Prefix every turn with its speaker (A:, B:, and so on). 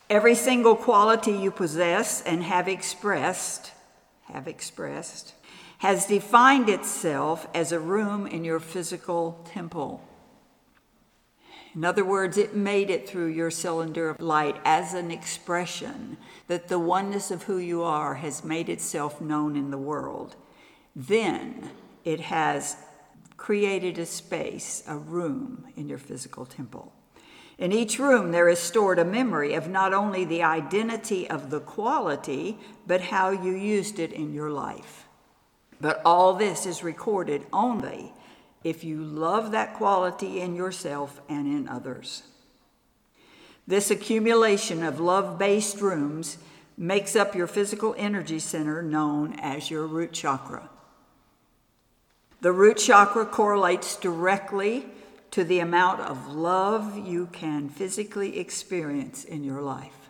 A: Every single quality you possess and have expressed, has defined itself as a room in your physical temple. In other words, it made it through your cylinder of light as an expression that the oneness of who you are has made itself known in the world. Then it has created a space, a room in your physical temple. In each room, there is stored a memory of not only the identity of the quality, but how you used it in your life. But all this is recorded only if you love that quality in yourself and in others. This accumulation of love-based rooms makes up your physical energy center known as your root chakra. The root chakra correlates directly to the amount of love you can physically experience in your life.